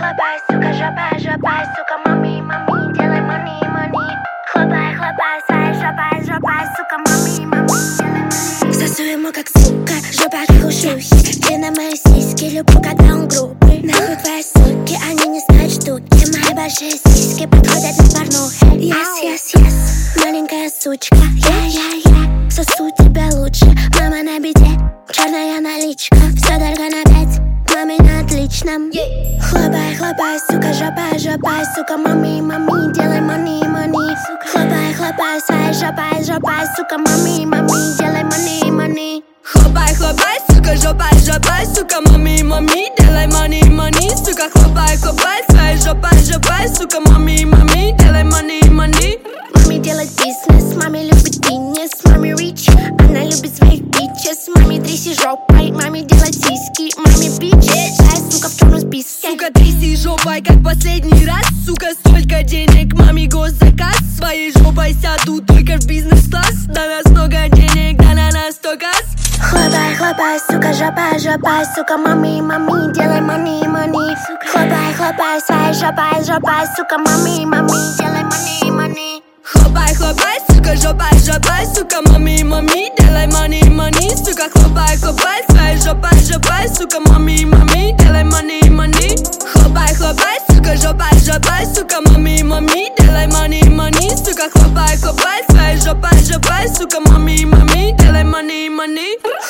хлопай, сука, жопай, сука, мами, делай money, money. Хлопай, жопай, сука, мами, делай money. Сосу ему как сука, жопа как у шлюхи. Ты на мои сиськи, люблю, когда он грубый. Нахуй твои суки, они не знают штуки. Мои большие сиськи подходят на порнухе. Yes, маленькая сучка, я сосу тебя лучше. Мама на беде, черная наличка. Все дорого на 5, маме на отличном. Хлопай, сука, жопай, сука, мами, делай money, money. Хлопай, своей жопай, сука, мами, делай money, money. Хлопай, сука, жопай, сука, мами, делай money, money. Сука, хлопай, своей жопай, сука, мами, делай money, money. Мами делает бизнес, маме любит фитнес, маме рич, она любит своих бичес. Маме тряси жопой, маме делать сиськи, маме бичес. Сука, в черном списке. Сука, тряси жопой, как последний раз. Сука, столько денег, маме госзаказ. Своей жопой сяду только в бизнес-класс. На нас много денег, да на нас столько. Хлопай, сука, жопай, сука, мами, делай money, money. Хлопай, своей жопай, сука, мами, делай money, money. Хлопай, сука, жопай, сука, мами, делай money, money. Сука, хлопай, своей жопай, сука, мами, делай money, money. Хлопай, сука, жопай, сука, мами, делай money, money. Сука, хлопай, своей жопай, сука, мами, делай money, money.